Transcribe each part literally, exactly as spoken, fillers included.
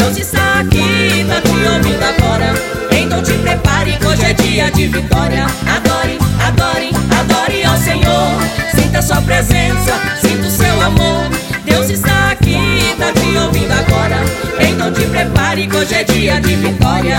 Deus está aqui, tá te ouvindo agora. Então te prepare que hoje é dia de vitória. Adore, adore, adore ao Senhor. Sinta sua presença, sinta o seu amor. Deus está aqui, tá te ouvindo agora. Então te prepare que hoje é dia de vitória.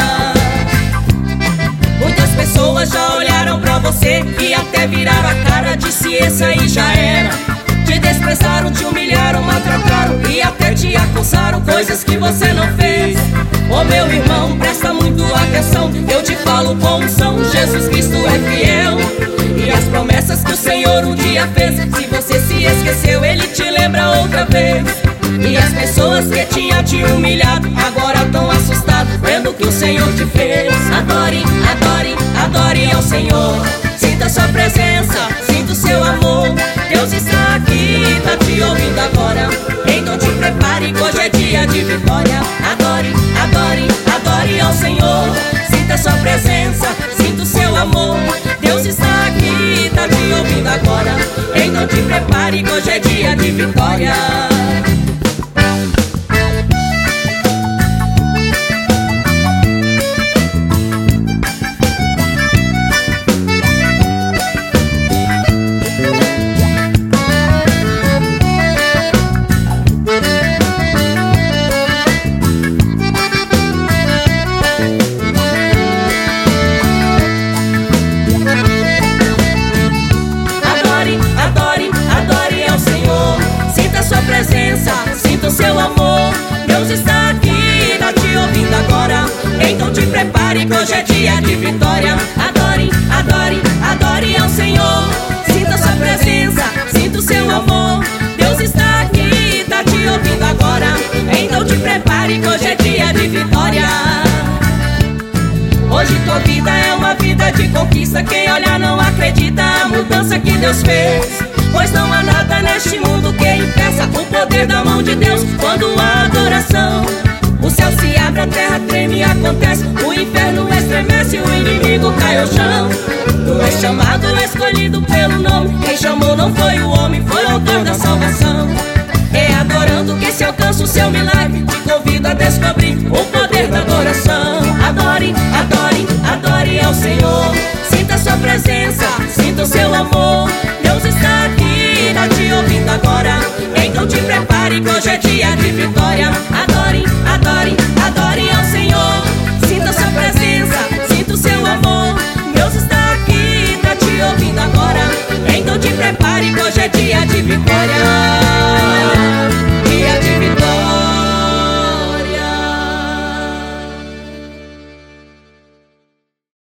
Muitas pessoas já olharam pra você e até viraram a cara, disse esse aí já era. Te desprezaram, te humilharam, maltrataram e até te acusaram, coisas que você não fez. Ô meu irmão, presta muito atenção, eu te falo com unção, Jesus Cristo é fiel. E as promessas que o Senhor um dia fez, se você se esqueceu, Ele te lembra outra vez. E as pessoas que tinham te humilhado agora tão assustadas, vendo o que o Senhor te fez. Adore, adore, adore ao Senhor. Sinta sua presença, sinta o seu amor. Deus está aqui, tá te ouvindo agora. Então te prepare que hoje é dia de vitória. Adore, adore, adore ao Senhor. Sinta sua presença, sinta o seu amor. Deus está aqui, tá te ouvindo agora. Então te prepare que hoje é dia de vitória. Sinta o seu amor, Deus está aqui, tá te ouvindo agora. Então te prepare que hoje é dia de vitória. Adore, adore, adore ao Senhor. Sinta sua presença, sinta o seu amor. Deus está aqui, tá te ouvindo agora. Então te prepare que hoje é dia de vitória. Hoje tua vida é uma vida de conquista. Quem olha não acredita a mudança que Deus fez. Pois não há nada neste mundo que impeça o poder da mão de Deus. Quando há adoração, o céu se abre, a terra treme e acontece. O inferno estremece, o inimigo cai ao chão. Tu és chamado, escolhido pelo nome. Quem chamou não foi o homem, foi o autor da salvação. É adorando que se alcança o seu milagre. Te convido a descobrir o poder da adoração. Adore, adore, adore ao Senhor. Sinta sua presença, sinta o seu amor. Deus está aqui, tá te ouvindo agora. Então te prepare que hoje é dia de vitória. Adore, adore, adore ao Senhor. Sinta sua presença, sinta o seu amor. Deus está aqui, tá te ouvindo agora. Então te prepare que hoje é dia de vitória.